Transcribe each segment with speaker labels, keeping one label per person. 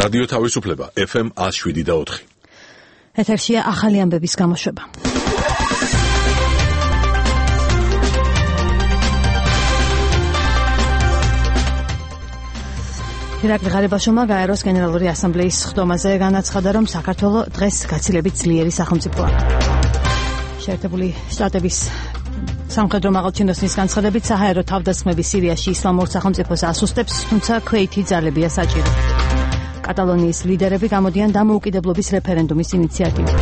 Speaker 1: რადიო თავისუფლება FM 107.4.
Speaker 2: ეთერშია ახალი ამბების გამოშვება. ირაკლი ღარიბაშვილმა გაეროს გენერალური ასამბლეის ხდომაზე განაცხადა, რომ საქართველოს დღეს გაცილებით ძლიერი სახელმწიფოა. შეერთებული შტატების სამხედრო მაღალჩინოსნის განცხადებით, საჰაერო თავდასხმები სირიაში ისლამურ სახელმწიფოს ასუსტებს, თუმცა ქვეითი ძალებია საჭირო. კატალონიის ლიდერები გამოდიან დამოუკიდებლობის რეფერენდუმის ინიციატივით.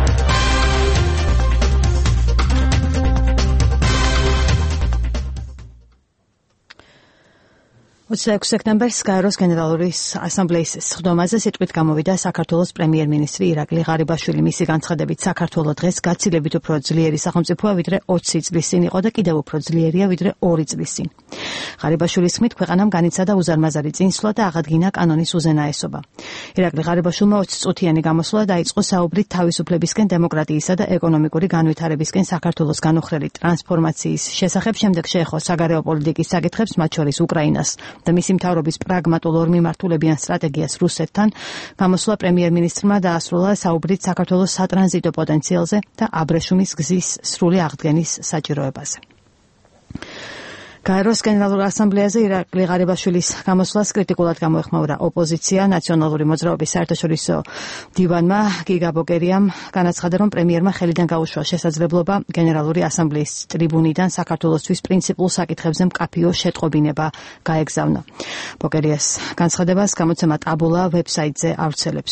Speaker 2: 26 სექტემბერს გაეროს გენერალური ასამბლეის სხდომაზე სიტყვით გამოვიდა საქართველოს პრემიერ-მინისტრი ირაკლი ღარიბაშვილი. მისი განცხადებით, საქართველოს დღეს გაცილებით უფრო ძლიერი სახელმწიფოა, ვიდრე 20 წლის წინ იყო და კიდევ უფრო ძლიერია, ვიდრე 2 წლის წინ. ღარიბაშვილის თქმით, ქვეყანამ განიცადა უზარმაზარი წინსვლა და აღადგინა კანონის უზენაესობა. ირაკლი ღარიბაშვილმა 20 წუთიანი გამოსვლა დაიწყო საუბრით თავისუფლებისკენ, დემოკრატიისა და ეკონომიკური განვითარებისკენ საქართველოს განუხრელი ტრანსფორმაციის შესახებ, შემდეგ შეეხო საგარეო პოლიტიკის საკითხებს, მათ შორის უკრაინას და მისი მთავრობის პრაგმატულ ორმიმართულებიან სტრატეგიას რუსეთთან. გამოსვლა პრემიერ-მინისტრმა დაასრულა საუბრით საქართველოს სატრანზიტო პოტენციალზე და აბრეშუმის გზის სრული აღდგენის საჭიროებაზე. გაეროს გენერალურ ასამბლეაზე ირაკლი ღარიბაშვილის გამოსვლას კრიტიკულად გამოეხმაურა ოპოზიცია. ნაციონალური მოძრაობის საერთაშორისო დივანმა გიგა ბოკერიამ განაცხადა, რომ პრემიერმა ხელიდან გაუშვა შესაძლებლობა გენერალური ასამბლეის ტრიბუნიდან საქართველოსთვის პრინციპულ საკითხებზე მკაფიო შეტყობინება გაეგზავნა. ბოკერიას განცხადებას გამოცემა ტაბულა ვებსაიტზე ავრცელებს.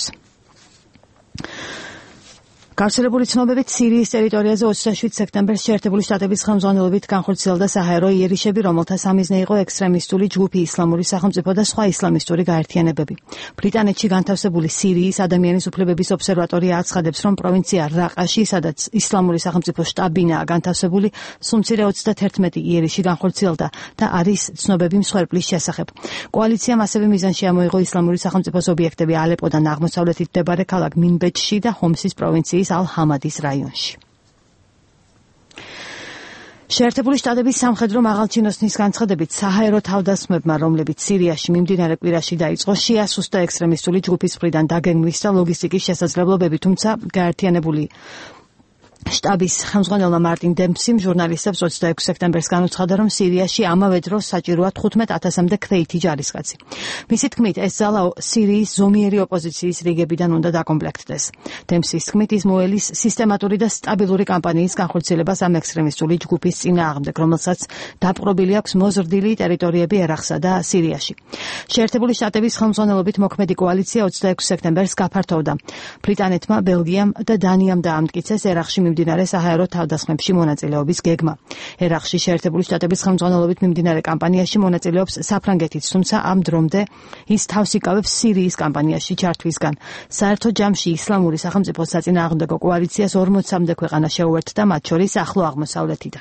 Speaker 2: გავრცელებული ცნობებით სირიის ტერიტორიაზე 27 სექტემბერს შეერთებული შტატების ხელმძღვანელობით განხორციელდა საჰაერო იერიშები, რომელთა სამიზნე იყო ექსტრემისტული ჯგუფი ისლამური სახელმწიფო და სხვა ისლამისტური გაერთიანებები. ბრიტანეთში განთავსებული სირიის ადამიანის უფლებების ობსერვატორია აცხადებს, რომ პროვინცია რაყაში, სადაც ისლამური სახელმწიფოს შტაბ-ბინაა განთავსებული, სუმცირე 31 იერიში განხორციელდა და არის ცნობები მსხვერპლის შესახებ. კოალიციამ ასევე მიზანში ამოიღო ისლამური სახელმწიფოს ობიექტები ალეპოდან აღმოსავლეთით მდებარე ქალაქ მინბეჯში და ჰომსის პროვინციის ალ-ჰამადის რაიონში. შეერთებული შტატების სამხედრო მაღალჩინოსნის განცხადებით, საჰაერო თავდასხმებმა, რომლებიც სირიაში მიმდინარე კვირაში დაიწყო, შეასუსტა ექსტრემისტული ჯგუფის მხრიდან დაგეგმვის და ლოგისტიკის შესაძლებლობები, თუმცა გაერთიანებული შტაბის ხელმძღვანელმა მარტინ დემპსიმ ჟურნალისტებს 26 სექტემბერს განუცხადა, რომ სირიაში ამავე დროს საჭიროა 15,000-მდე ქვეითი ჯარისკაცი. მისი თქმით, ეს ძალა სირიის ზომიერი ოპოზიციის რიგებიდან უნდა დაკომპლექტდეს. დემპსის თქმით, ის მოელის სისტემატური და სტაბილური კამპანიის განხორციელებას ამ ექსტრემისტული ჯგუფის წინააღმდეგ, რომელსაც დაპყრობილი აქვს მოზრდილი ტერიტორიები ერაყსა და სირიაში. შეერთებული შტატების ხელმძღვანელობით მოქმედი კოალიცია 26 სექტემბერს გაფართოვდა. ბრიტანეთმა, ბელგიამ და დანიამ დაამტკიცეს ერაყში მიმდინარე საჰაერო თავდასხმებში მონაწილეობის გეგმა. ერაყში შეერთებული შტატების ხელმძღვანელობით მიმდინარე კამპანიაში მონაწილეობს საფრანგეთიც, თუმცა ამ დრომდე ის თავს იკავებს სირიის კამპანიაში ჩართვისგან. საერთო ჯამში ისლამური სახელმწიფოს საწინააღმდეგო კოალიციას 40-მდე ქვეყანა შეუერთდა, მათ შორის ახლო აღმოსავლეთიდან.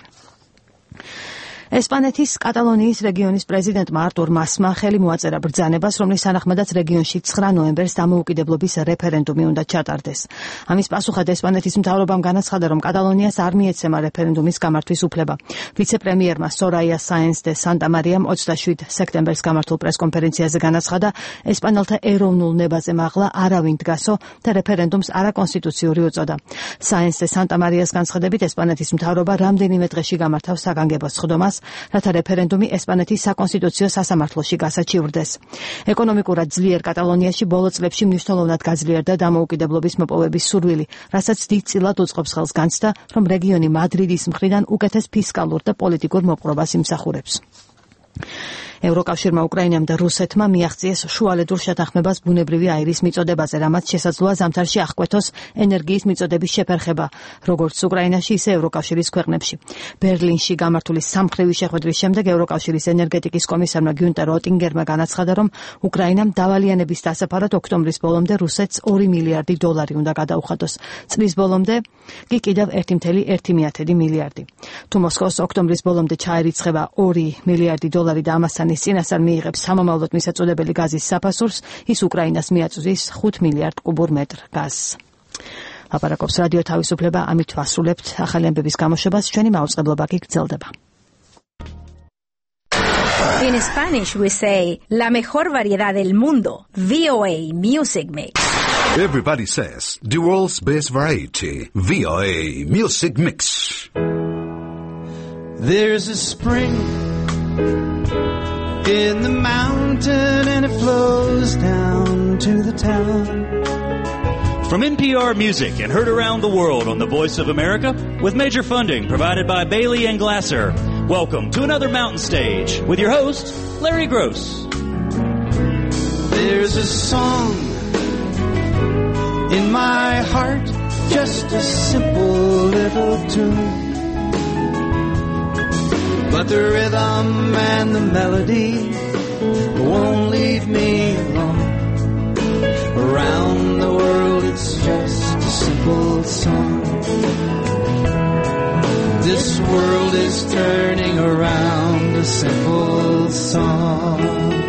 Speaker 2: ესპანეთის კატალონიის რეგიონის პრეზიდენტმა არტურ მასმა ხელი მოაწერა ბრძანებას, რომლის თანახმადაც რეგიონში 9 ნოემბერს დამოუკიდებლობის რეფერენდუმი უნდა ჩატარდეს. ამის პასუხად ესპანეთის მთავრობამ განაცხადა, რომ კატალონიას არ მიეცემა რეფერენდუმის გამართვის უფლება. ვიცე-პრემიერმა სორაია საენს დე სანტა-მარიამ 27 სექტემბერს გამართულ პრესკონფერენციაზე განაცხადა, ესპანელთა ეროვნულ ნებაზე მაღლა არავინ დგასო და რეფერენდუმს არაკონსტიტუციური უწოდა. საენს დე სანტა-მარიას განცხადებით, ესპანეთის მთავრობა რამდენიმე დღეში გამართავს საგანგებო სხდომას, რათა რეფერენდუმი ესპანეთის საკონსტიტუციო სასამართლოში გასაჩივრდეს. ეკონომიკურად ძლიერ კატალონიაში ბოლო წლებში მნიშვნელოვნად გაძლიერდა დამოუკიდებლობის მოპოვების სურვილი, რასაც დიდწილად უწყობს ხელს განცდა, რომ რეგიონი მადრიდის მხრიდან უკეთეს ფისკალურ და პოლიტიკურ მოპყრობას იმსახურებს. ევროკავშირმა უკრაინამ და რუსეთმა მიაღწიეს შუალედურ შეთანხმებას ბუნებრივი აირის მიწოდებაზე, რამაც შესაძლოა ზამთარში აღკვეთოს ენერგიის მიწოდების შეფერხება, როგორც უკრაინაში, ისე ევროკავშირის ქვეყნებში. ბერლინში გამართული სამხრივი შეხვედრის შემდეგ ევროკავშირის ენერგეტიკის კომისარმა გიუნტერ ოტინგერმა განაცხადა, რომ უკრაინამ დავალიანების დასაფარად ოქტომბრის ბოლომდე რუსეთს 2 მილიარდი დოლარი უნდა გადაუხადოს. წლის ბოლომდე კი კიდევ 1,1 მილიარდი. თუ მოსკოვს ოქტომბრის ბოლომდე ჩაერიცხება 2 მილიარდი დოლარი და ამასთან ის წინასწარ მიიღებს სამომავლოდ მისაწოდებელი გაზის საფასურს, ის უკრაინას მიაწვდის 5 მილიარდ კუბურ მეტრ გაზს. ლაპარაკობს რადიო თავისუფლება, ამით ვასრულებთ ახალი ამბების გამოშვებას, ჩვენი მაუწყებლობა კი გრძელდება.
Speaker 3: In Spanish, we say, la mejor variedad del mundo, VOA Music Mix.
Speaker 4: Everybody says, the world's best variety, VOA Music Mix.
Speaker 5: There's a spring in the mountain and it flows down to the town.
Speaker 6: From NPR Music and heard around the world on the Voice of America with major funding provided by Bailey and Glasser. Welcome to another Mountain Stage with your host, Larry Gross.
Speaker 5: There's a song in my heart, just a simple little tune. But the rhythm and the melody won't leave me alone. Around the world it's just a simple song. This world is turning around, a simple song.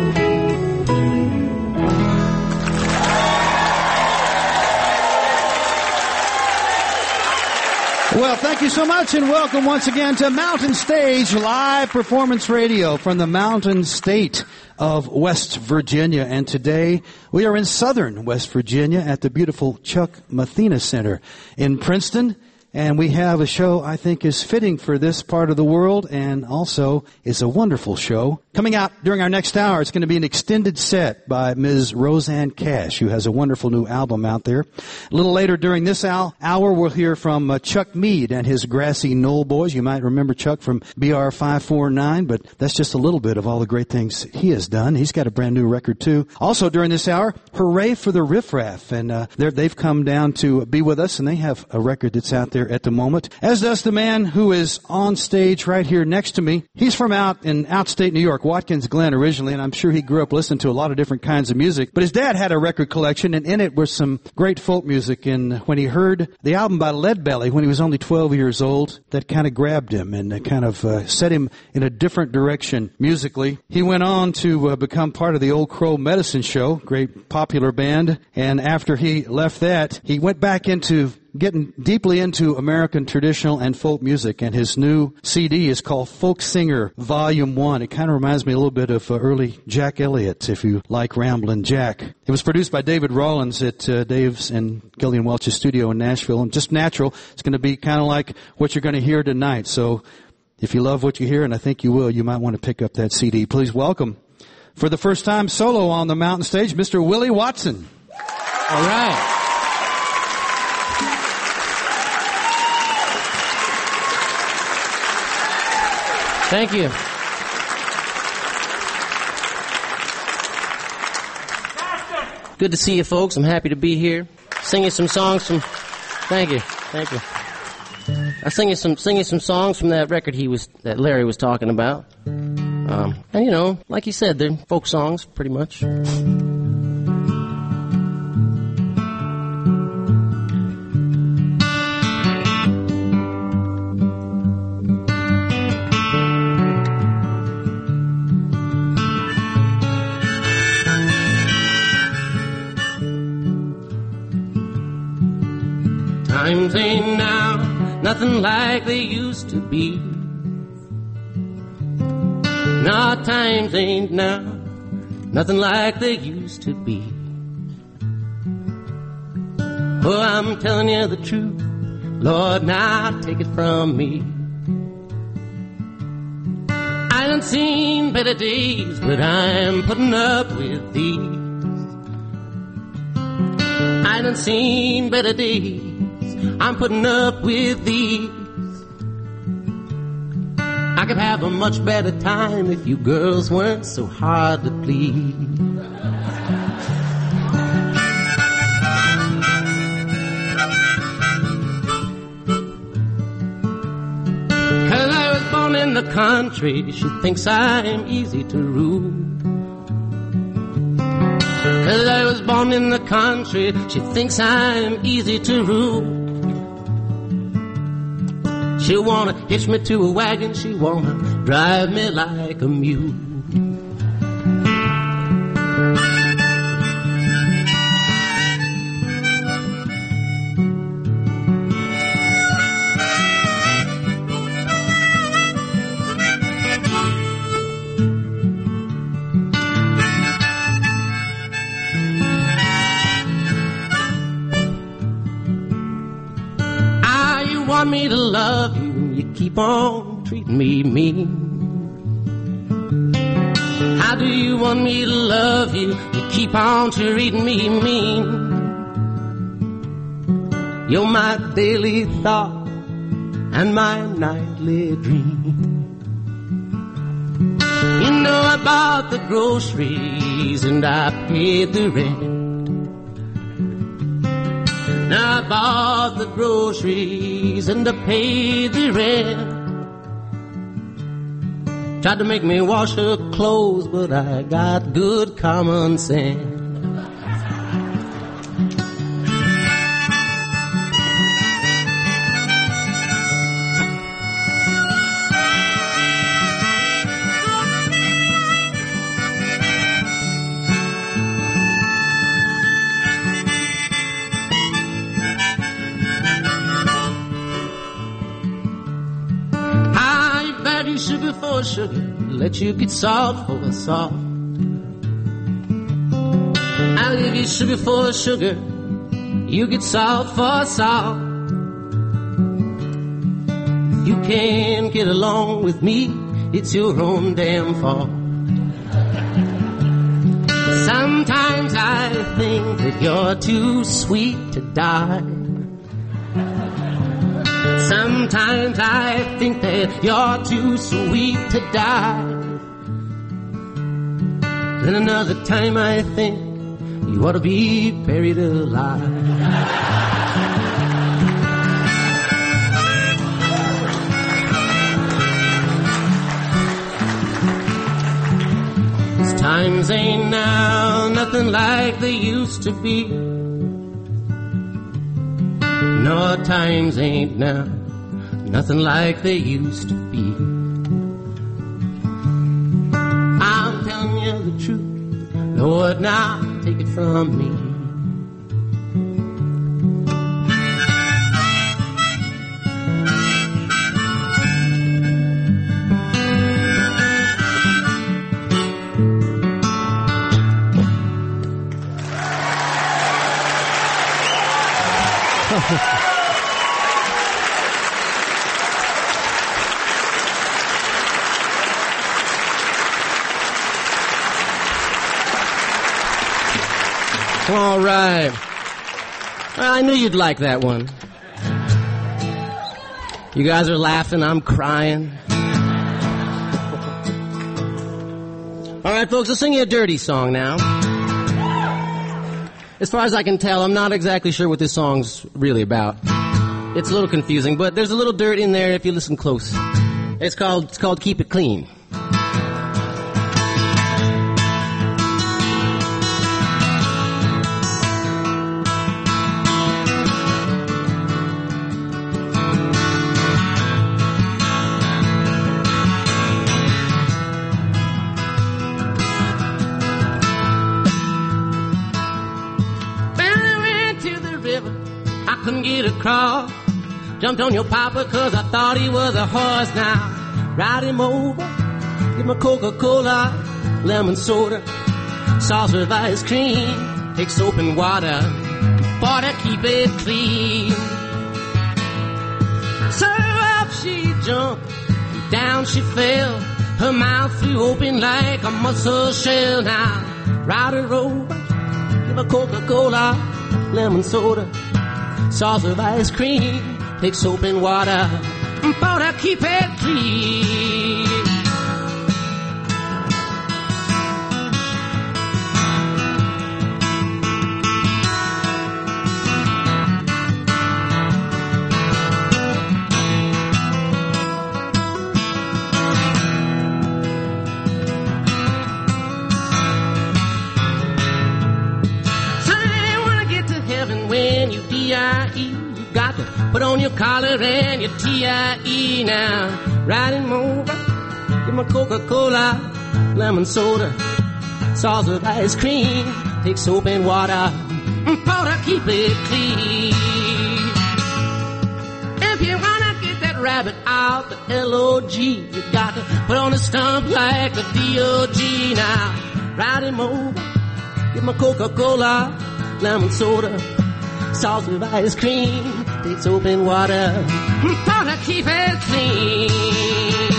Speaker 5: Well, thank you so much and welcome once again to Mountain Stage Live Performance Radio from the Mountain State of West Virginia. And today we are in southern West Virginia at the beautiful Chuck Mathena Center in Princeton. And we have a show I think is fitting for this part of the world and also is a wonderful show. Coming out during our next hour, it's going to be an extended set by Ms. Rosanne Cash, who has a wonderful new album out there. A little later during this hour, we'll hear from Chuck Mead and his Grassy Knoll Boys. You might remember Chuck from BR 549, but that's just a little bit of all the great things he has done. He's got a brand new record too. Also during this hour, hooray for the Riff Raff. And they've come down to be with us, and they have a record that's out there at the moment, as does the man who is on stage right here next to me. He's from out in outstate New York, Watkins Glen originally, and I'm sure he grew up listening to a lot of different kinds of music. But his dad had a record collection, and in it was some great folk music. And when he heard the album by Leadbelly when he was only 12 years old, that kind of grabbed him and kind of set him in a different direction musically. He went on to become part of the Old Crow Medicine Show, great popular band. And after he left that, he went back into getting deeply into American traditional and folk music, and his new CD is called Folk Singer Volume 1. It kind of reminds me a little bit of early Jack Elliott, if you like Ramblin' Jack. It was produced by David Rawlins at Dave's and Gillian Welch's studio in Nashville, and just natural. It's going to be kind of like what you're going to hear tonight. So if you love what you hear, and I think you will, you might want to pick up that CD. Please welcome, for the first time solo on the Mountain Stage, Mr. Willie Watson.
Speaker 7: All right. Thank you. Good to see you folks. I'm happy to be here. Singing some songs from... Thank you. I sing you some songs from that record that Larry was talking about. And you know, like he said, they're folk songs, pretty much. Times ain't now nothing like they used to be. No, times ain't now nothing like they used to be. Oh, I'm telling you the truth, Lord, now take it from me. I done seen better days, but I'm putting up with these. I done seen better days, I'm putting up with these. I could have a much better time if you girls weren't so hard to please. 'Cause I was born in the country, she thinks I'm easy to rule. 'Cause I was born in the country, she thinks I'm easy to rule. She wanna hitch me to a wagon, she wanna drive me like a mule. keep on treating me mean? How do you want me to love you? You keep on treating me mean. You're my daily thought and my nightly dream. You know I bought the groceries and I paid the rent. Now I bought the groceries and I paid the rent. Tried to make me wash her clothes, but I got good common sense. Sugar for sugar, let you get salt for salt. I'll give you sugar for sugar, you get salt for salt. You can't get along with me, it's your own damn fault. Sometimes I think that you're too sweet to die. Sometimes I think that you're too sweet to die. Then another time I think you ought to be buried alive. These times ain't now nothing like they used to be. No, times ain't now nothing like they used to be. I'm telling you the truth, Lord, now take it from me. All right. Well, I knew you'd like that one. You guys are laughing, I'm crying. All right, folks, let's sing you a dirty song now. As far as I can tell, I'm not exactly sure what this song's really about. It's a little confusing, but there's a little dirt in there if you listen close. It's called Keep It Clean. Across. Jumped on your papa cause I thought he was a horse. Now ride him over, give him a Coca-Cola, lemon soda, saucer of ice cream, take soap and water for to keep it clean. So up she jumped, down she fell, her mouth flew open like a mussel shell. Now ride her over, give her Coca-Cola, lemon soda, saucer of ice cream, take soap and water for to keep it clean. You got to put on your collar and your tie now. Ride him over, give him a Coca-Cola, lemon soda, sauce of ice cream, take soap and water for to keep it clean. If you wanna get that rabbit out the L-O-G, you got to put on a stump like the D-O-G now. Ride him over, give him a Coca-Cola, lemon soda, sauce with ice cream, Take soap and water, thought I'd keep it clean.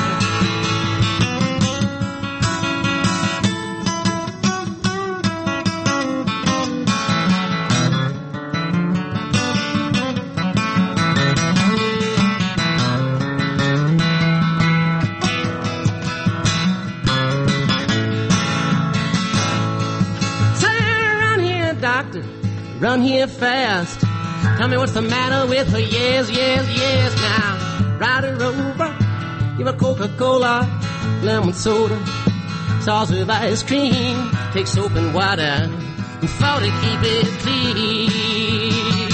Speaker 7: Run here fast. Tell me what's the matter with her. Yes, yes, yes. Now, ride her over. Give her Coca-Cola, lemon soda, sauce with ice cream. Take soap and water and thought to keep it clean.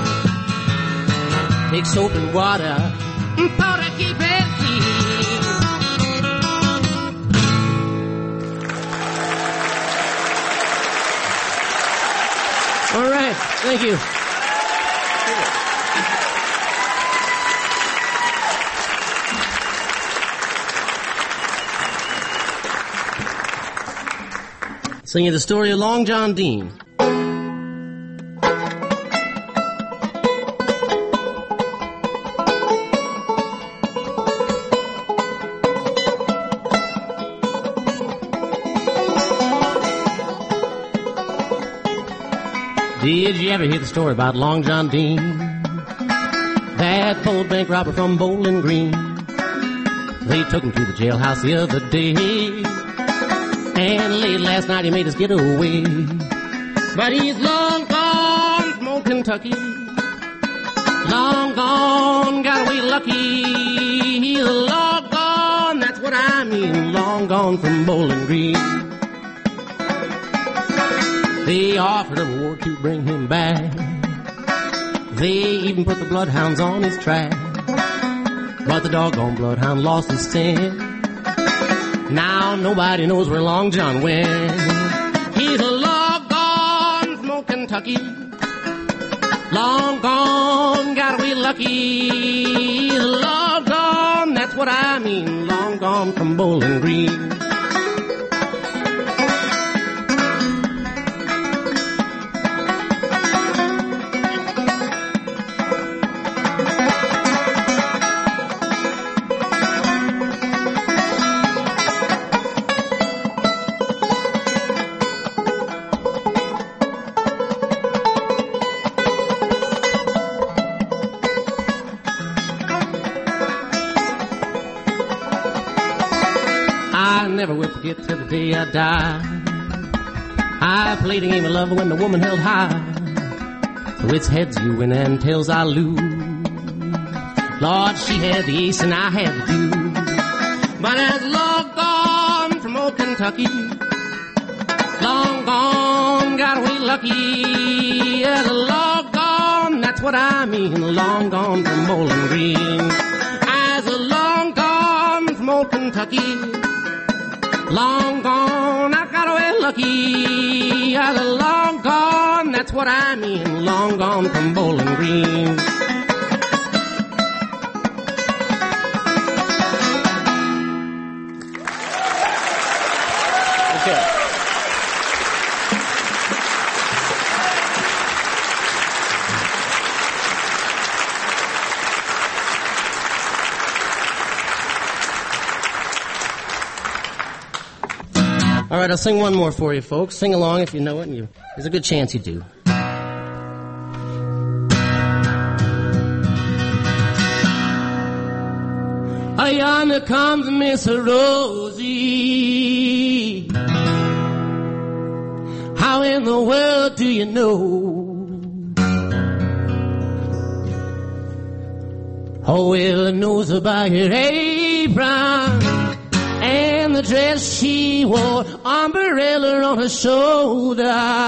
Speaker 7: Take soap and water and thought to keep it clean. All right, thank you. Sing you the story of Long John Dean. Did you ever hear the story about Long John Dean? That old bank robber from Bowling Green. They took him to the jailhouse the other day, and late last night he made his getaway. But he's long gone from old Kentucky, long gone, got away lucky. He's long gone, that's what I mean, long gone from Bowling Green. They offered him a war to bring him back. They even put the bloodhounds on his track. But the doggone bloodhound lost his scent. Now nobody knows where Long John went. He's long gone from old Kentucky, long gone, got away lucky. He's long gone, that's what I mean, long gone from Bowling Green. Till the day I die, I played a game of love when the woman held high. So it's heads you win and tails I lose. Lord, she had the ace and I had the deuce. But as long gone from old Kentucky, long gone, got away lucky. As long gone, that's what I mean, long gone from Bowling Green. As a long gone from old Kentucky, long gone, I got away lucky. As a long gone, that's what I mean, long gone from Bowling Green. Okay. All right, I'll sing one more for you, folks. Sing along if you know it, and there's a good chance you do. Yonder comes Miss Rosie. How in the world do you know? Oh, well, it knows about your apron and the dress she wore, umbrella on her shoulder,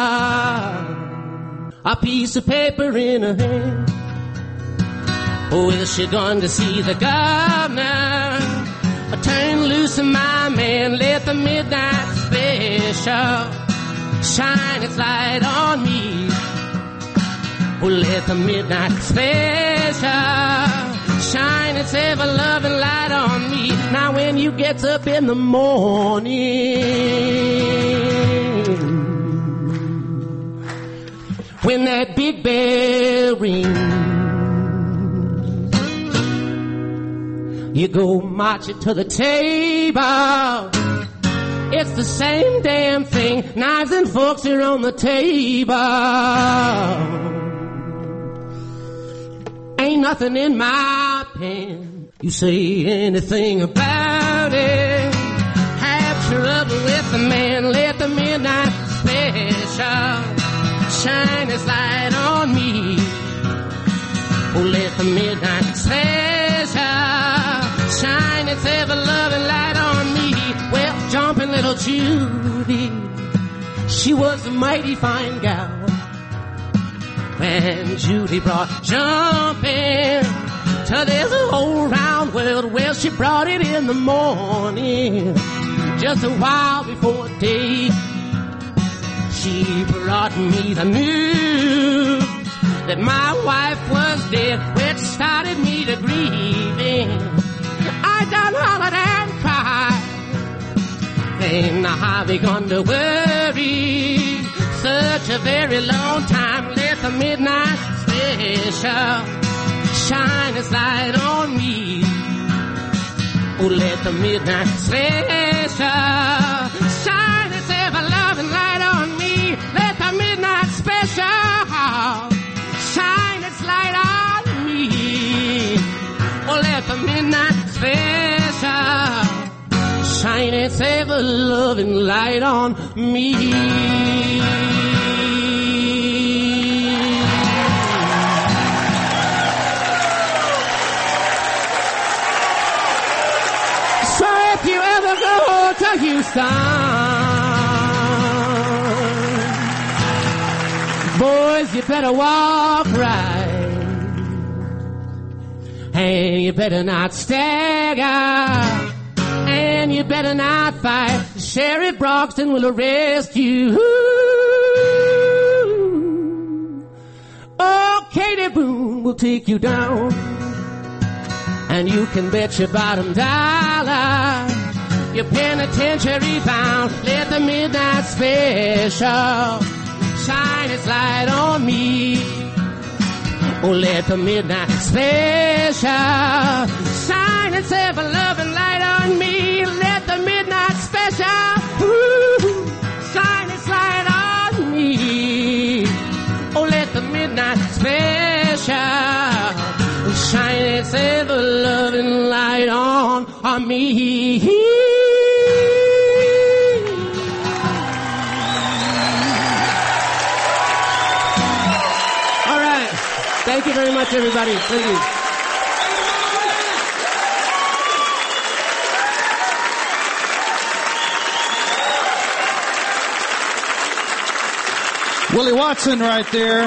Speaker 7: a piece of paper in her hand. Oh, is she going to see the governor? Turn loose my man, let the midnight special shine its light on me. Oh, let the midnight special shine its ever-loving light on me. Now when you get up in the morning, when that big bell rings, You go marching to the table. It's the same damn thing. Knives and forks are on the table. Ain't nothing in my pen. You say anything about it. Have trouble with the man. Let the midnight special shine its light on me. Oh, let the midnight special shine its ever-loving light on me. Well, jumping little Judy, she was a mighty fine gal. When Judy brought jumping to this whole round world, well, she brought it in the morning, just a while before day. She brought me the news that my wife was dead, which started me to grieving. I done hollered and cried. Then I begun to worry. Such a very long time. Let the midnight special shine its light on me. Oh, let the midnight special shine its ever-loving light on me. Let the midnight special shine its light on me. Oh, let the midnight special shine its ever-loving light on me. So if you ever go to Houston, boys, you better walk right. And you better not stagger. And you better not fight. Sheriff Broxton will arrest you. Oh, Katie Boone will take you down. And you can bet your bottom dollar you're penitentiary bound. Let the midnight special shine its light on me. Oh, let the midnight special shine its ever-loving light on me. Let the midnight special shine its light on me. Oh, let the midnight special shine its ever-loving light on me. All right. Thank you very much, everybody. Thank you.
Speaker 5: Willie Watson right there.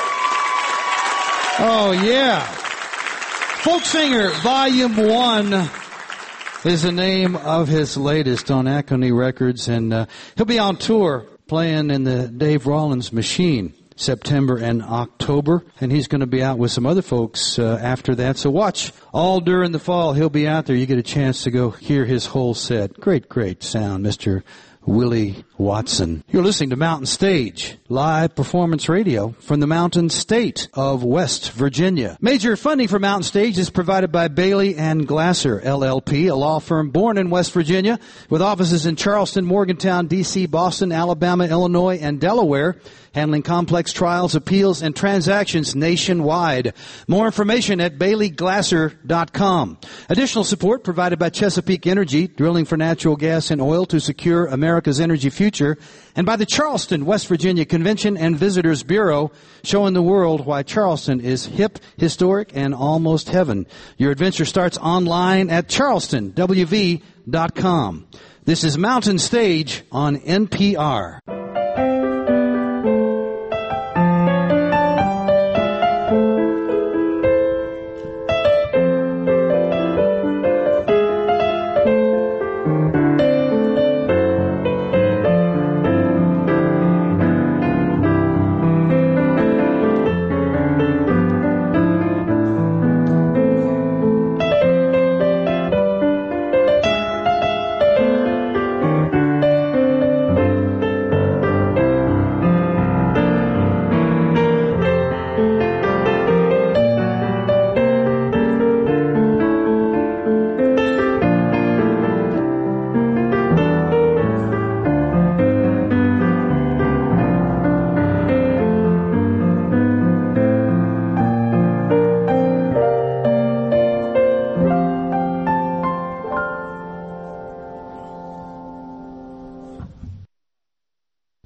Speaker 5: Oh, yeah. Folk Singer, Volume 1 is the name of his latest on Acony Records. And he'll be on tour playing in the Dave Rollins Machine September and October. And he's going to be out with some other folks after that. So watch all during the fall. He'll be out there. You get a chance to go hear his whole set. Great, great sound, Mr. Willie Watson. You're listening to Mountain Stage, live performance radio from the Mountain State of West Virginia. Major funding for Mountain Stage is provided by Bailey and Glasser, LLP, a law firm born in West Virginia with offices in Charleston, Morgantown, D.C., Boston, Alabama, Illinois, and Delaware, handling complex trials, appeals, and transactions nationwide. More information at BaileyGlasser.com. Additional support provided by Chesapeake Energy, drilling for natural gas and oil to secure America's energy future, and by the Charleston, West Virginia Convention and Visitors Bureau, showing the world why Charleston is hip, historic, and almost heaven. Your adventure starts online at charlestonwv.com. This is Mountain Stage on NPR.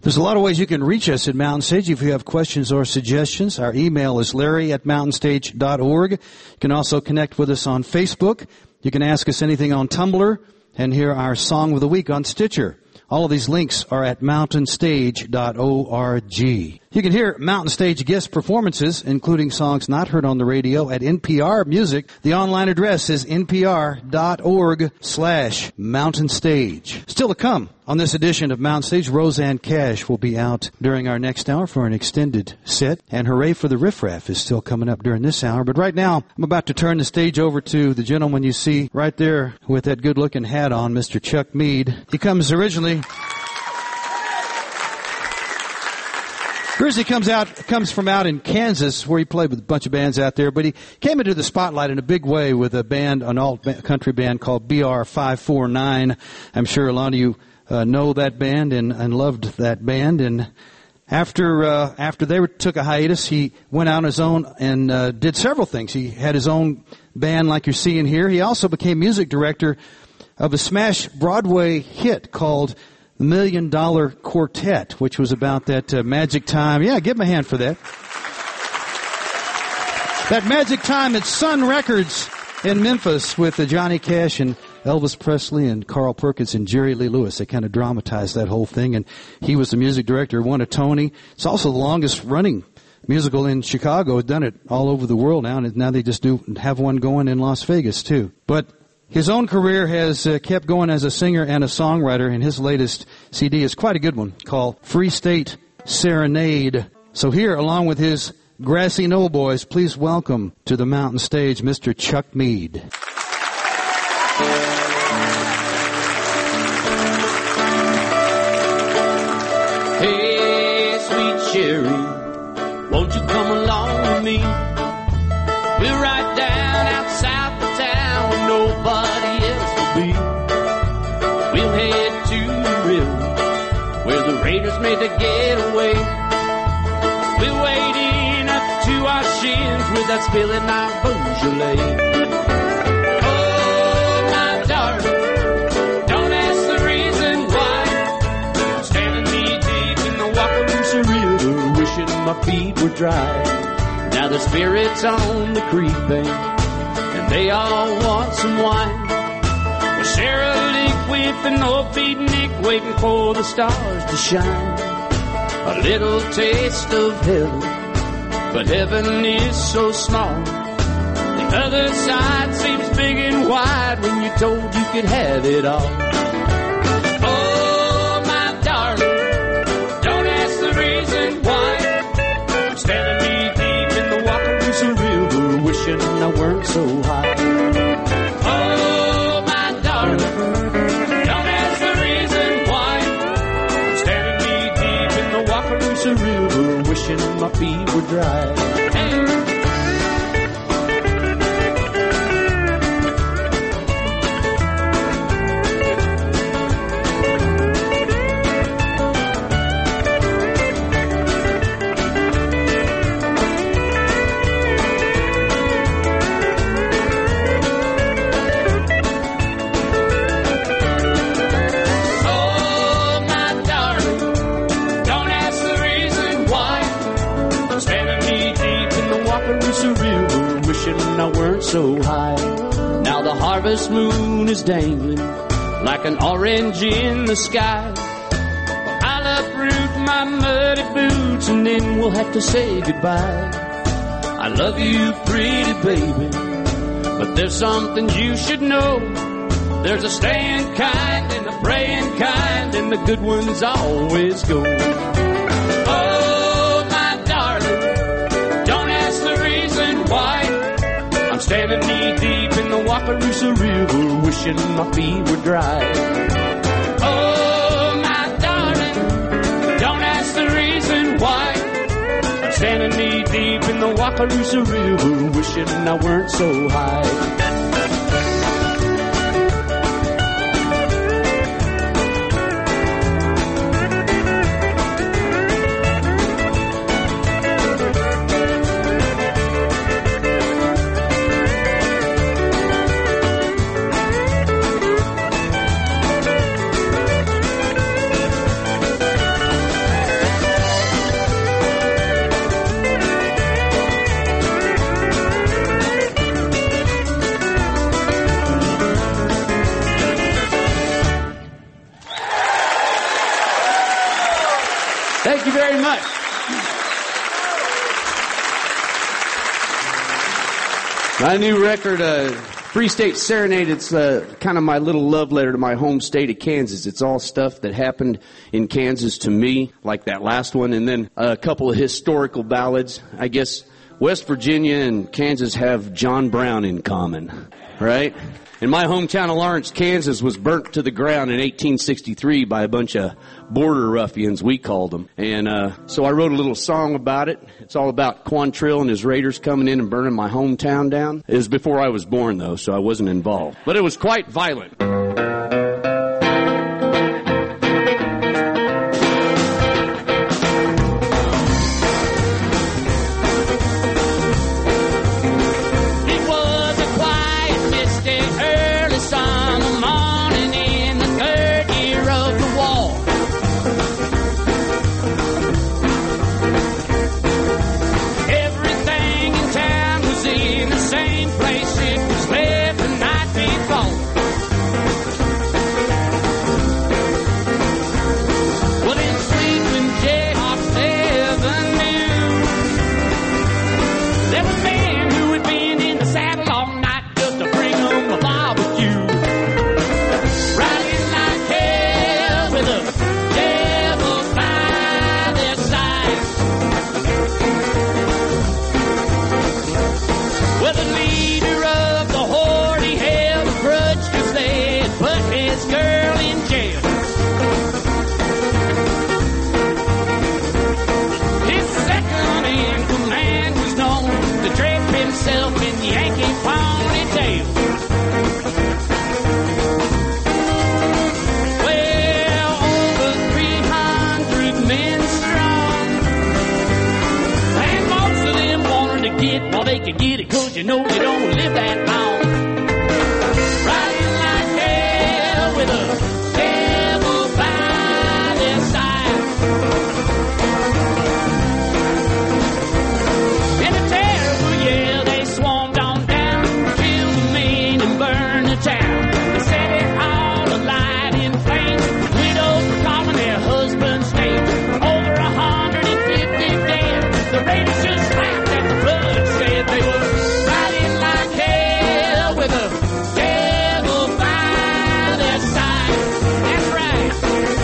Speaker 5: There's a lot of ways you can reach us at Mountain Stage if you have questions or suggestions. Our email is larry@mountainstage.org. You can also connect with us on Facebook. You can ask us anything on Tumblr and hear our Song of the Week on Stitcher. All of these links are at mountainstage.org. You can hear Mountain Stage guest performances, including songs not heard on the radio, at NPR Music. The online address is npr.org/mountainstage. Still to come on this edition of Mountain Stage, Rosanne Cash will be out during our next hour for an extended set, and Hooray for the Riff Raff is still coming up during this hour. But right now, I'm about to turn the stage over to the gentleman you see right there with that good-looking hat on, Mr. Chuck Mead. He comes from out in Kansas, where he played with a bunch of bands out there, but he came into the spotlight in a big way with a band, an alt-country band called BR549. I'm sure a lot of you know that band and loved that band. And after they took a hiatus, he went out on his own and did several things. He had his own band like you're seeing here. He also became music director of a smash Broadway hit called The $1 Million Quartet, which was about that magic time. Yeah, give him a hand for that. That magic time at Sun Records in Memphis with Johnny Cash and Elvis Presley and Carl Perkins and Jerry Lee Lewis. They kind of dramatized that whole thing, and he was the music director, won a Tony. It's also the longest running musical in Chicago. It's done it all over the world now, and now they just have one going in Las Vegas too. But his own career has kept going as a singer and a songwriter, and his latest CD is quite a good one called Free State Serenade. So here, along with his Grassy Knoll Boys, please welcome to the Mountain Stage, Mr. Chuck Mead.
Speaker 8: Hey, sweet Sherry, won't you come along with me? We're right down out south of town where nobody else will be. We'll head to the river where the Raiders made the getaway. We'll wade in up to our shins without spilling our Beaujolais. Oh, my darling, don't ask the reason why. I'm standing knee deep in the Wakarusa River, wishing my feet were dry. Now the spirits on the creek bank, and they all want some wine. We'll share a lick with an old beatnik, waiting for the stars to shine. A little taste of heaven, but heaven is so small. The other side seems big and wide when you're told you could have it all. Oh, my darling, don't ask the reason why. I'm standing knee deep in the Wakarusa River, wishing I weren't so high. Oh, my darling, don't ask the reason why. I'm standing knee deep in the Wakarusa River, wishing my feet were dry. Hey. I weren't so high. Now the harvest moon is dangling like an orange in the sky. Well, I'll uproot my muddy boots and then we'll have to say goodbye. I love you, pretty baby, but there's something you should know. There's a staying kind and a praying kind, and the good ones always go. Oh, my darling, don't ask the reason why. I'm standing knee deep in the Wakarusa River, wishing my feet were dry. Oh, my darling, don't ask the reason why. I'm standing knee deep in the Wakarusa River, wishing I weren't so high.
Speaker 9: Thank you very much. My new record, Free State Serenade, it's kind of my little love letter to my home state of Kansas. It's all stuff that happened in Kansas to me, like that last one, and then a couple of historical ballads. I guess West Virginia and Kansas have John Brown in common, right? And my hometown of Lawrence, Kansas, was burnt to the ground in 1863 by a bunch of border ruffians, we called them. And so I wrote a little song about it. It's all about Quantrill and his raiders coming in and burning my hometown down. It was before I was born, though, so I wasn't involved. But it was quite violent.
Speaker 8: Get it, 'cause you know you don't live that long. Riding like hell with a devil by their side. In a terrible yell, they swarmed on down, killed the men and burned the town. They set it all alight in flames. Widows were calling their husbands' names. Over 150 dead. The raiders just laughed at the blood, said they were riding like hell with a devil by their side. That's right.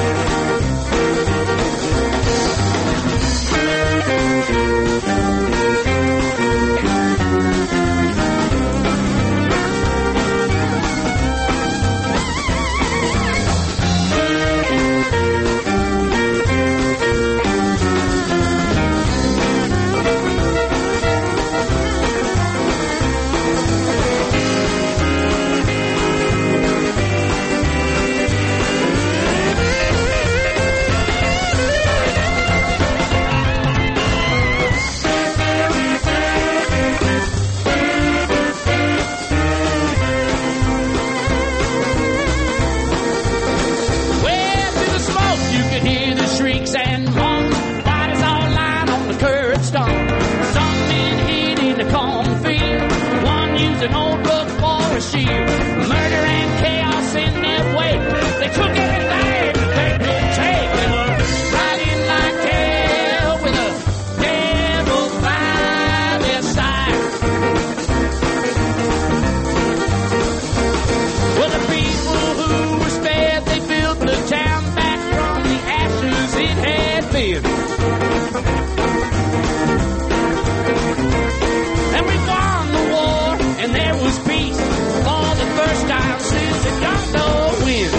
Speaker 8: Well, through the smoke you could hear the shrieks and moans. Bodies all lying on the curbstone. Some men hid in the cornfield. One used an old book for a shield. Murder and chaos in their wake. They took everything that they could take. They were riding like hell with a devil by their side. Well, the people who were spared, they built the town back from the ashes it had been. And we won the war, and there was peace for the first time since it don't know when.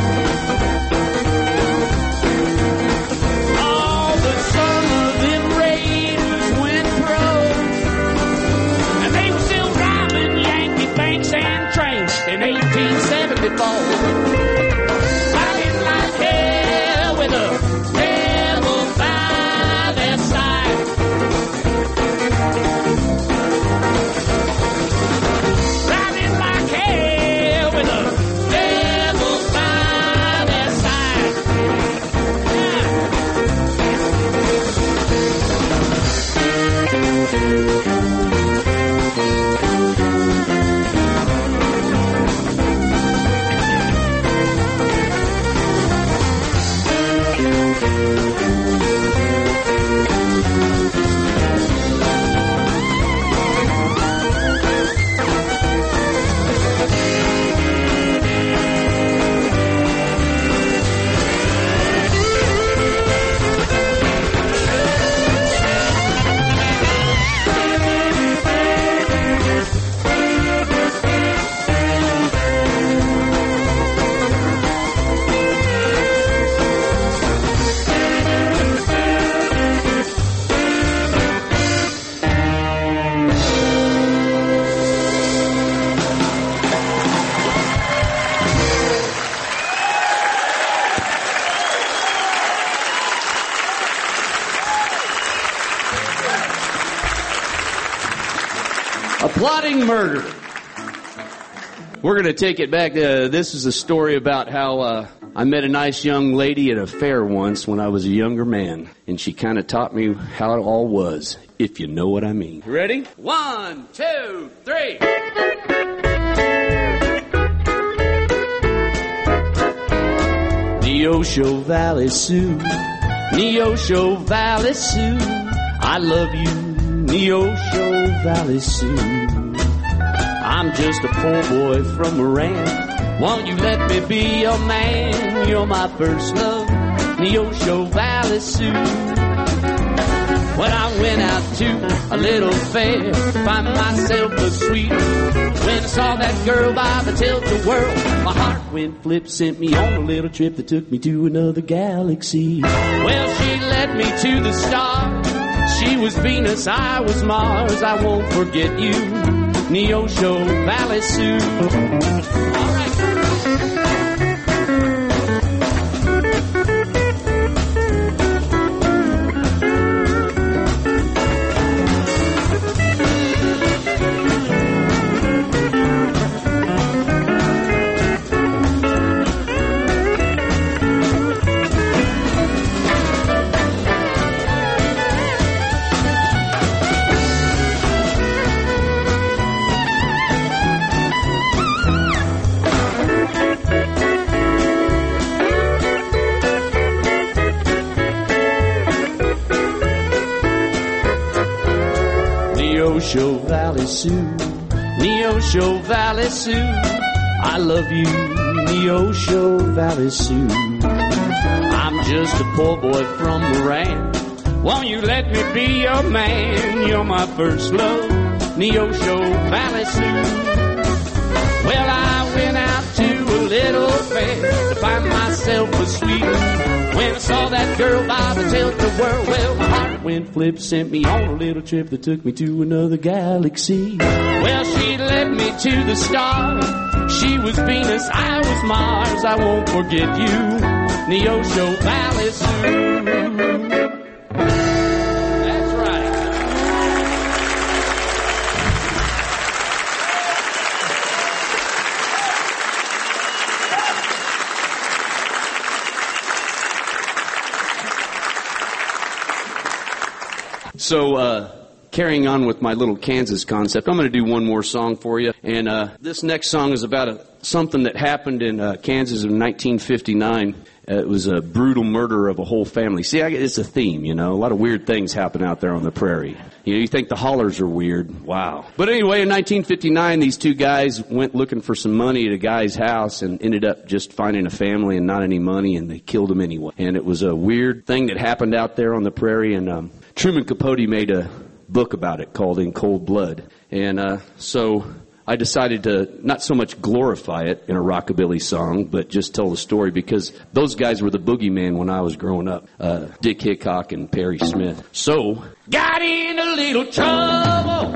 Speaker 8: Oh, but some of them raiders went pro, and they were still robbing Yankee banks and trains in 1874. Riding like hell with a devil by their side. Riding like hell with a devil by their side.
Speaker 9: plotting murder. We're going to take it back. This is a story about how I met a nice young lady at a fair once when I was a younger man. And she kind of taught me how it all was, if you know what I mean. Ready? 1, 2, 3. Neosho Valley Sioux, Neosho Valley Sioux, I love you, Neosho Valley Sioux. I'm just a poor boy from Moran. Won't you let me be your man? You're my first love, Neosho Valley Sioux. When I went out to a little fair, find myself a sweet. When I saw that girl by the tilt-a-whirl, my heart went flip, sent me on a little trip that took me to another galaxy. Well, she led me to the stars. She was Venus, I was Mars. I won't forget you, Neosho Valley Sioux. All right. Neosho Valley Sioux, Neosho Valley Sioux, I love you, Neosho Valley Sioux. I'm just a poor boy from Moran. Won't you let me be your man? You're my first love, Neosho Valley Sioux. Well, I went out to a little fair to find myself a sweet. When I saw that girl by the tilt-a-whirl, well, my heart went flip, sent me on a little trip that took me to another galaxy. Well, she led me to the stars. She was Venus, I was Mars. I won't forget you, Neosho Valley Sioux. That's right. So, carrying on with my little Kansas concept, I'm going to do one more song for you. And this next song is about something that happened in Kansas in 1959. It was a brutal murder of a whole family. See, it's a theme, you know. A lot of weird things happen out there on the prairie. You think the hollers are weird. Wow. But anyway, in 1959, these two guys went looking for some money at a guy's house and ended up just finding a family and not any money, and they killed him anyway. And it was a weird thing that happened out there on the prairie, and Truman Capote made a book about it called In Cold Blood. And so I decided to not so much glorify it in a rockabilly song, but just tell the story, because those guys were the boogeyman when I was growing up, Dick Hickok and Perry Smith. So, got in a little trouble,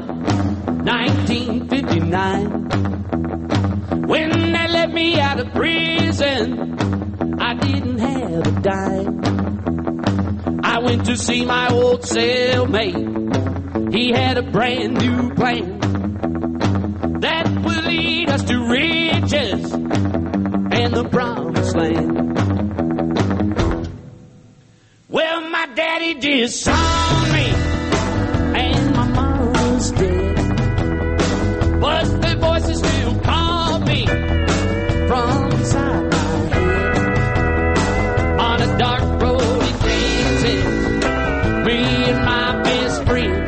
Speaker 9: 1959. When they let me out of prison, I didn't have a dime. I went to see my old cellmate. He had a brand new plan that will lead us to riches and the promised land. Well, my daddy disowned me and my mama's dead, but the voices still call me from inside my head. On a dark road in Kansas, me and my best friend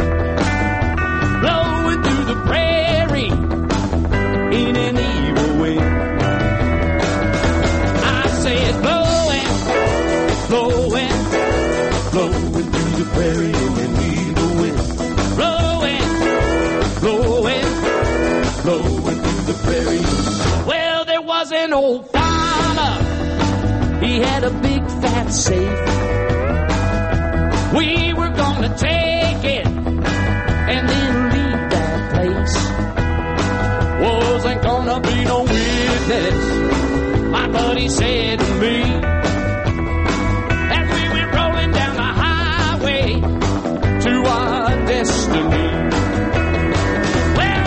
Speaker 9: blowing through the prairie in an evil wind. I said blowing, blowing, blowing through the prairie in an evil wind. Blowing, blowing, blowing through the prairie. Well, there was an old farmer. He had a big fat safe. We were gonna take it and then leave that place. Wasn't gonna be no witness, my buddy said to me, as we went rolling down the highway to our destiny. Well,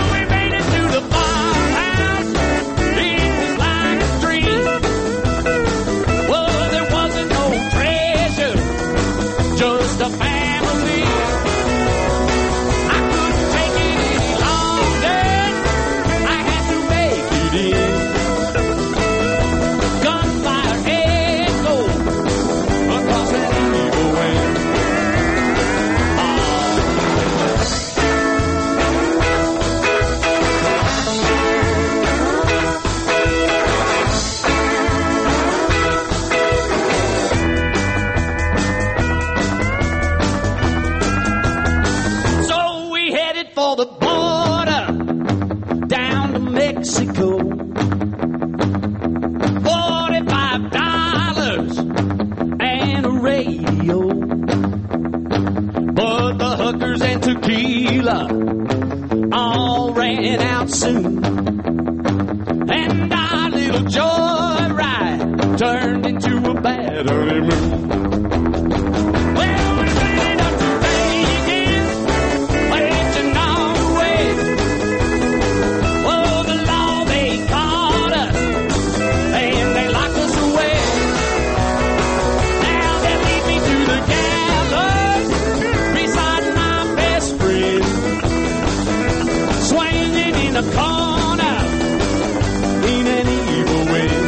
Speaker 8: tequila all ran out soon, and our little joyride turned into a bad honeymoon. Well, we made up to Vegas, waiting on the way. Oh, the law, they caught us, and they locked us away. Now they lead me to the gallows beside my best friend, swinging in a corner in an evil wind.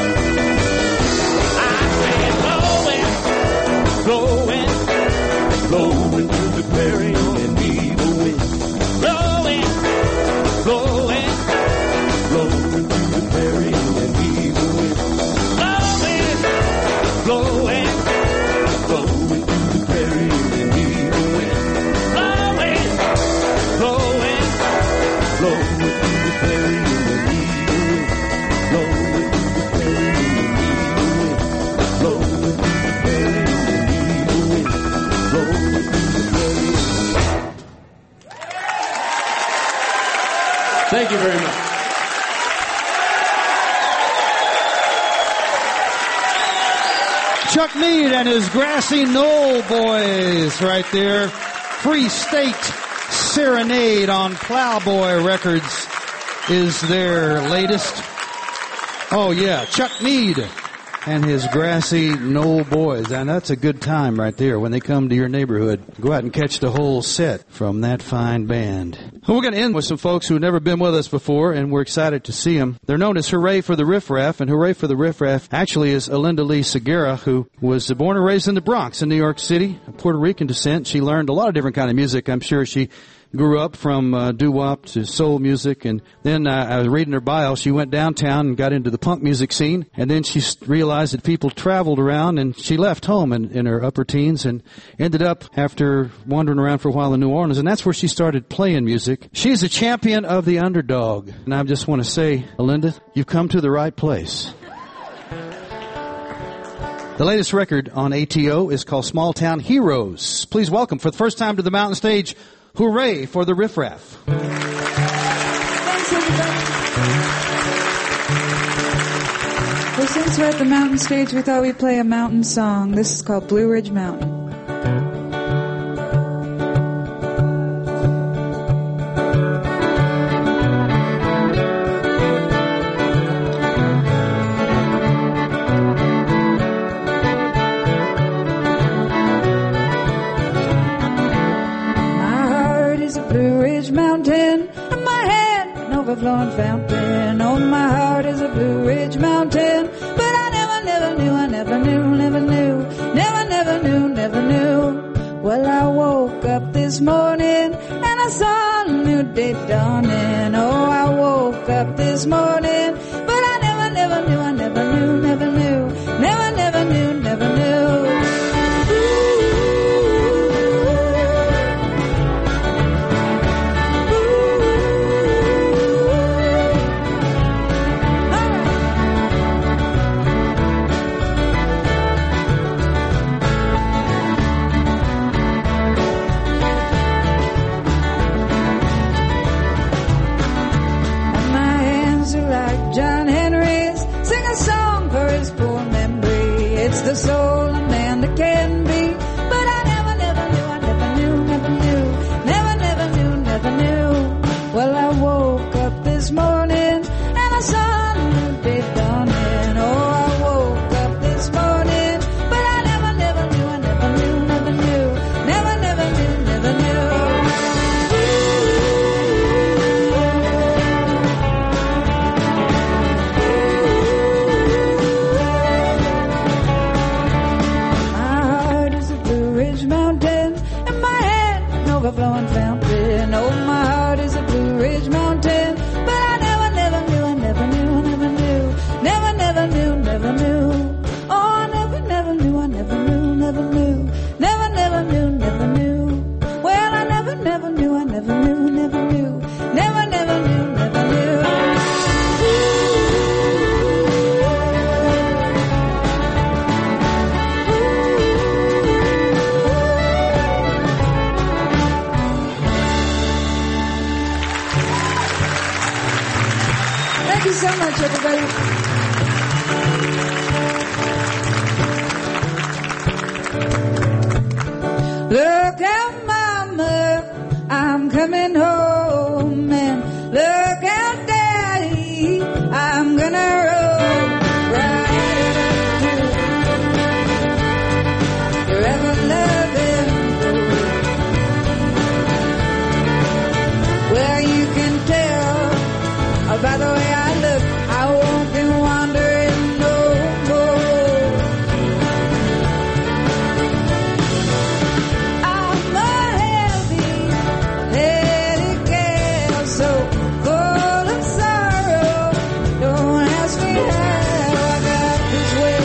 Speaker 8: I said, blowing, blowing, blowing through the prairie on an evil wind. Blowing, blowing, blowing through the prairie on an evil wind. Blowing, blowing, blowing through the prairie on an evil wind. Blowing, blowing, blowing through the prairie on an evil wind. Blowing through the prairie on an evil wind. Blowing through the prairie on an evil wind. Blowing through the prairie. Thank you very much.
Speaker 5: Chuck Mead and his Grassy Knoll Boys right there. Free State Serenade on Plowboy Records is their latest. Oh yeah, Chuck Mead and his Grassy Knoll Boys. And that's a good time right there when they come to your neighborhood. Go out and catch the whole set from that fine band. Well, we're going to end with some folks who've never been with us before, and we're excited to see them. They're known as Hooray for the Riff Raff, and Hooray for the Riff Raff actually is Alinda Lee Segura, who was born and raised in the Bronx in New York City, of Puerto Rican descent. She learned a lot of different kind of music. I'm sure she grew up from doo-wop to soul music, and then I was reading her bio. She went downtown and got into the punk music scene, and then she realized that people traveled around, and she left home in her upper teens and ended up, after wandering around for a while in New Orleans, and that's where she started playing music. She's a champion of the underdog, and I just want to say, Alinda, you've come to the right place. The latest record on ATO is called Small Town Heroes. Please welcome, for the first time to the mountain stage, Hooray for the Riff Raff.
Speaker 10: Thanks, everybody. Well, since we're at the mountain stage, we thought we'd play a mountain song. This is called Blue Ridge Mountain. Mountain, on my head, an overflowing fountain. Oh, my heart is a Blue Ridge Mountain, but I never knew. Well, I woke up this morning and I saw a new day dawning. Oh, I woke up this morning, but I never knew. coming home. And look out, Daddy, I'm gonna roll right to your ever-loving road. Well, you can tell by the way I look, I won't be wandering no more. I'm a heavy-headed gal, so full of sorrow. Don't ask me how I got this way.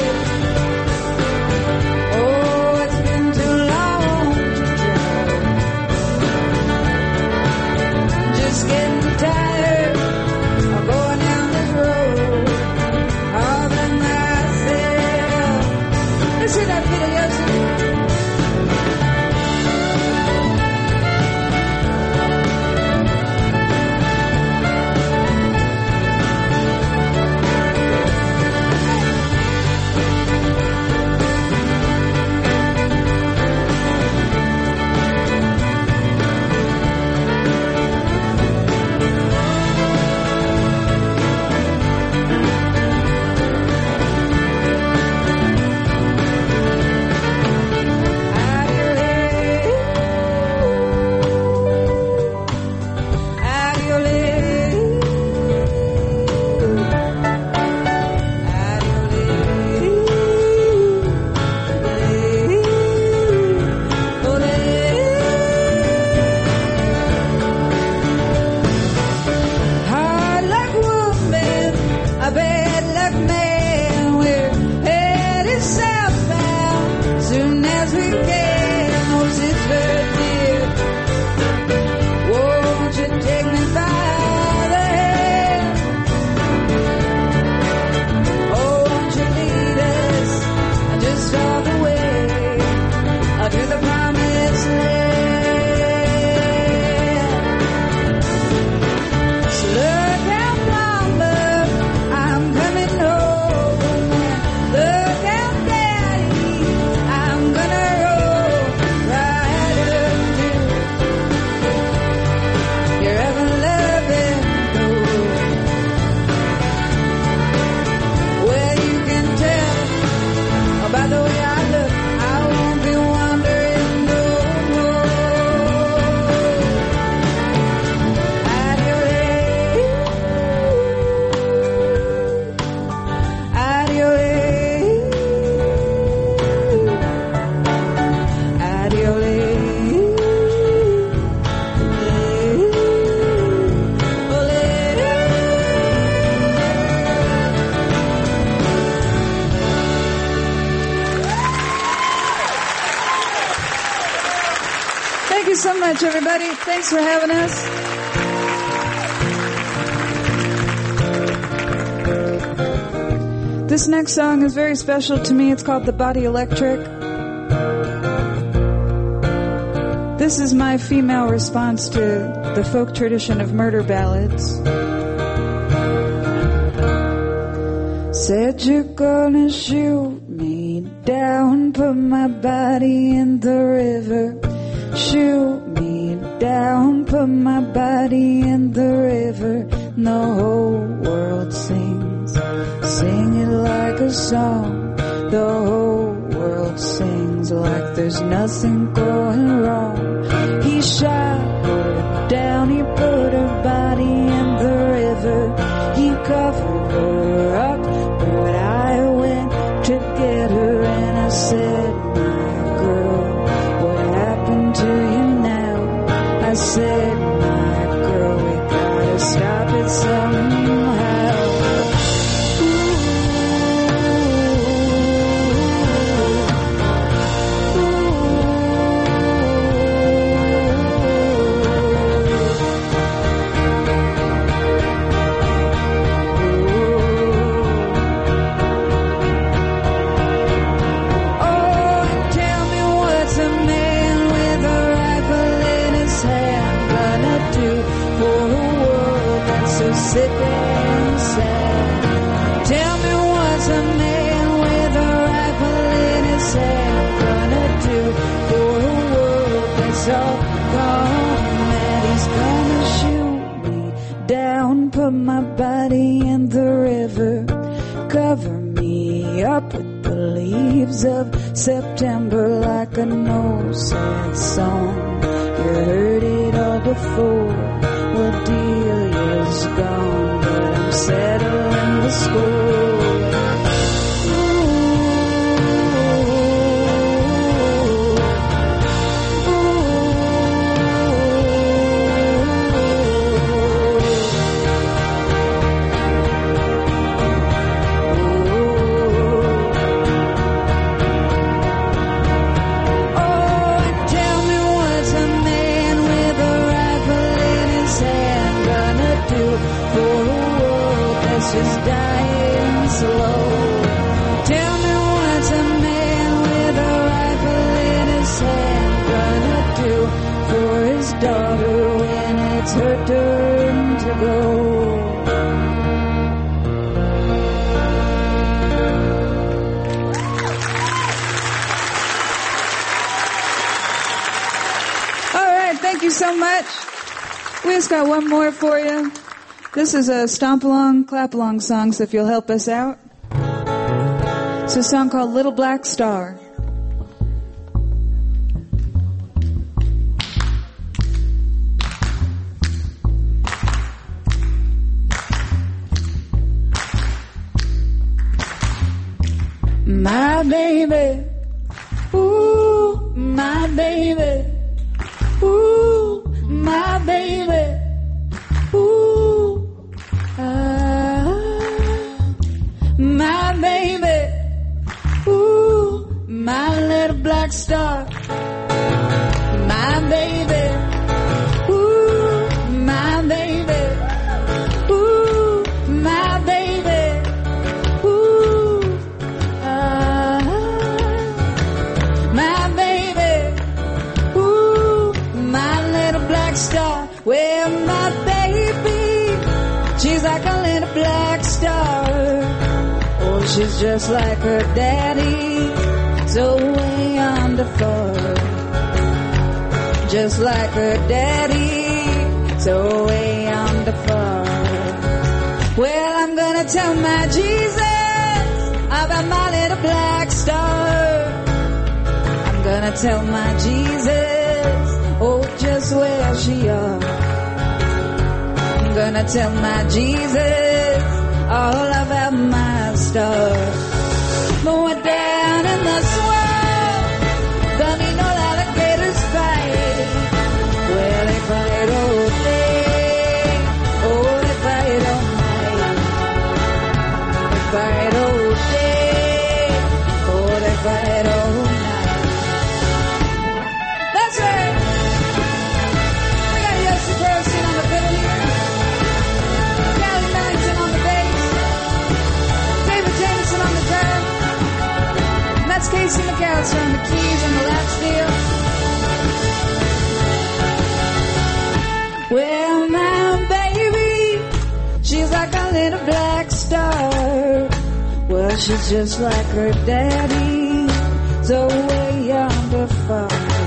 Speaker 10: Oh, it's been too long to try. Just getting tired of going down this road all by myself. Listen up, Peter Youngson. Hard luck woman, a bad luck man. We're headed southbound soon as we can. Oh, sister dear, won't you take me by the hand? Oh, won't you lead us just all the way to the promised land? So look out, Mama, I'm coming home. Look out, Daddy, I'm gonna roll right up to your ever-loving road. Well, you can tell by the way I look, I won't be wandering no more. Adiole, adiole, Thank you so much, everybody. Thanks for having us. This next song is very special to me. It's called The Body Electric. This is my female response to the folk tradition of murder ballads. Said you're gonna shoot me down, put my body in the river. Shoot me down, put my body in the river. And the whole world sings, sing it like a song. The whole world sings like there's nothing going wrong. He shot her down, he put her body in the river. He covered her up, but I went to get her and I said, my girl, what happened to you now? I said, my girl, we gotta stop it somehow. my body in the river. Cover me up with the leaves of September like an old sad song. You heard it all before. Well, Delia's gone, but I'm settling the score. Just dying slow. Tell me what's a man with a rifle in his hand gonna do for his daughter when it's her turn to go. All right, thank you so much. We just got one more for you. This is a stomp along, clap along song, so if you'll help us out. It's a song called Little Black Star. My baby, ooh, my baby, ooh, my baby, ooh. My baby, ooh, my little black star. My baby, ooh, my baby, ooh, my baby, ooh, my baby, ooh, my little black star. Well, my baby, she's like a little black star. Oh, she's just like her daddy, so way under far. Just like her daddy, so way under far. Well, I'm gonna tell my Jesus about my little black star. I'm gonna tell my Jesus, oh, just where she are. I'm gonna tell my Jesus all about my star. Going down in the swamp, don't need no alligators fight. Well, they fight all day, oh, they fight all night. They fight all day, oh, they fight all night. That's right. We got Yossi Grossman on the fiddle here. Callie Millington on the bass. David Jameson on the drum. And that's Casey McAllister on the keys and the lap steel. Well, my baby, she's like a little black star. Well, she's just like her daddy, so way yonder far.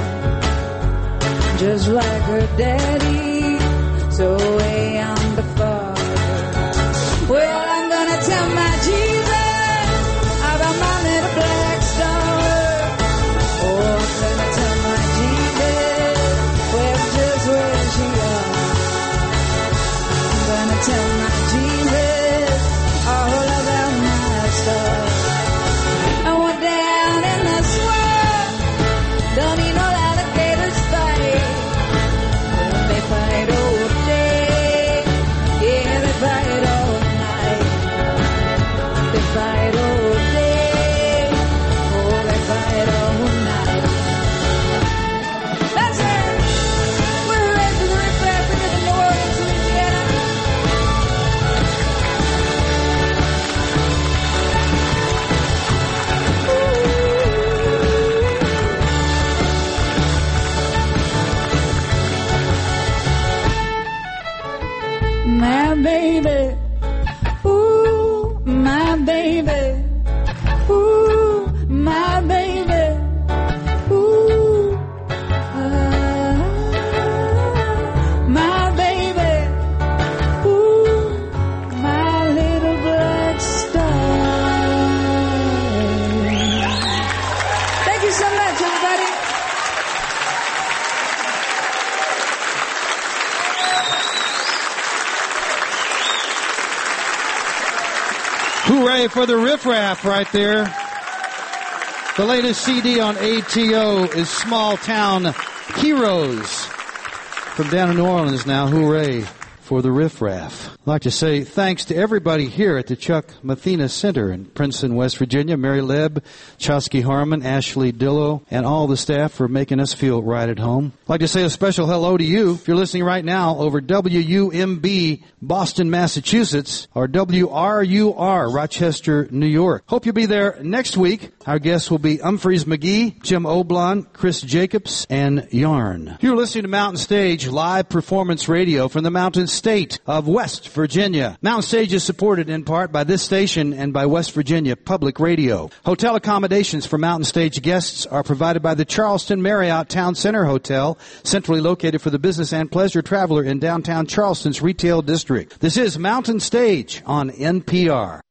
Speaker 10: Just like her daddy, so way yonder far. Well, I'm gonna tell my Jesus about my little black star. Oh, I'm gonna tell my Jesus, well, just where she are. I'm gonna tell my Jesus all about my star. I went down in the swamp, don't need no alligators fight. Well, they fight all day,
Speaker 5: Okay, for the riffraff right there. The latest CD on ATO is Small Town Heroes. From down in New Orleans now, hooray for the riffraff. I'd like to say thanks to everybody here at the Chuck Mathena Center in Princeton, West Virginia, Mary Leb, Chosky Harmon, Ashley Dillow, and all the staff for making us feel right at home. I'd like to say a special hello to you if you're listening right now over WUMB Boston, Massachusetts, or WRUR Rochester, New York. Hope you'll be there next week. Our guests will be Humphreys McGee, Jim Oblon, Chris Jacobs, and Yarn. You're listening to Mountain Stage Live Performance Radio from the Mountain State of West Virginia. Mountain Stage is supported in part by this station and by West Virginia Public Radio. Hotel accommodations for Mountain Stage guests are provided by the Charleston Marriott Town Center Hotel, centrally located for the business and pleasure traveler in downtown Charleston's retail district. This is Mountain Stage on NPR.